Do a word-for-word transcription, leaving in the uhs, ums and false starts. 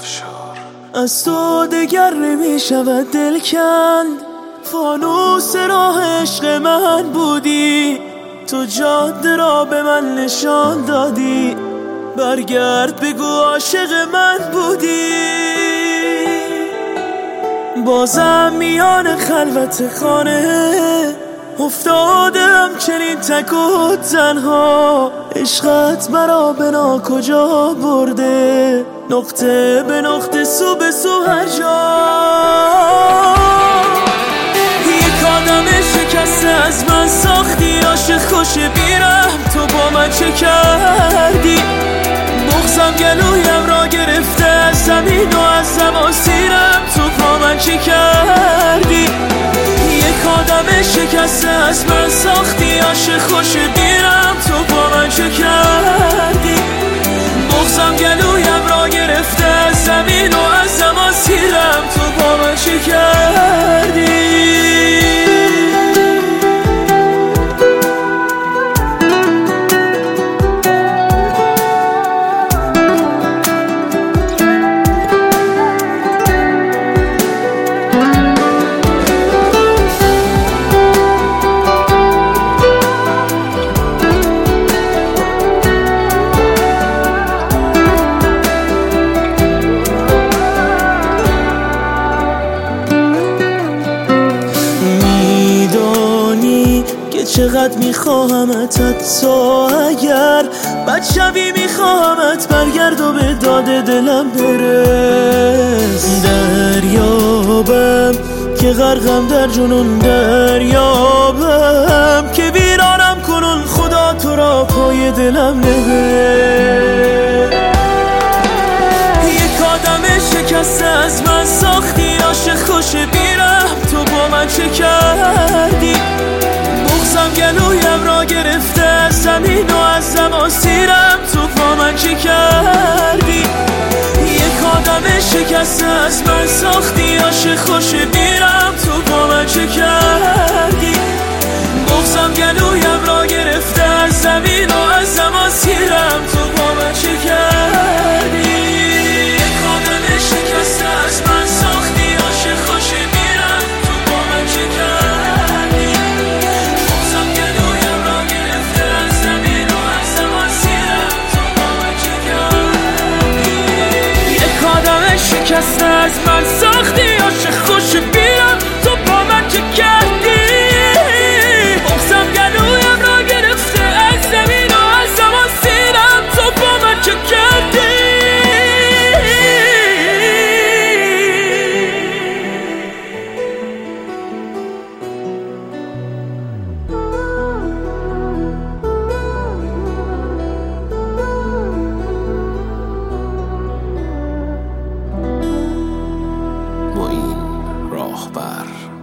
افشار. از تو دگر نمی شود دل کند، فانوس راه عشق من بودی، تو جاده را به من نشان دادی، برگرد بگو عاشق من بودی. بازم میان خلوت خانه افتادم چنین تک و تنها، عشقت مرا به ناکجا برده، نقطه به نقطه سو به سو هر جا. یک آدم شکسته از من ساختی، عاشق خوش بیرم تو با من چه کردی؟ بغضم گلویم را گرفته از زمین و از زمان سیرم تو با من چه کردی؟ یک آدم شکسته از من ساختی، عاشق خوش بیرم تو با من چه کردی؟ بغضم گلویم را گرفته از زمین و از زمان سیرم تو با من چه کردی؟ چقدر میخواهمت حتی اگر بد شبی میخواهمت برگرد و به داد دلم برس. دریابم که غرقم در جنون، دریابم که ویرانم کنون، خدا تو را پای دلم نبر. یک آدم شکسته از من ساختی، عاشق خوش بیرم تو با من چه کردی؟ بغضم گلویم را گرفته از زمین و از زمان سیرم تو با من چه کردی؟ یک آدم شکسته از من ساختی، عاشق خوش بیرم تو با من چه کردی؟ بغضم گلویم را گرفته از زمین و از زمان سیرم تو با من چه کردی؟ یک آدم شکسته از من ساختی، عاشق خوش بیرم تو با من چه کردی؟ شکسته از من ساختی، عاشق خوش بیرم تو با من چه کردی؟ بغضم گلویم را گرفته از زمین و از زمان سیرم تو با من چه کردی؟ ما این راهبر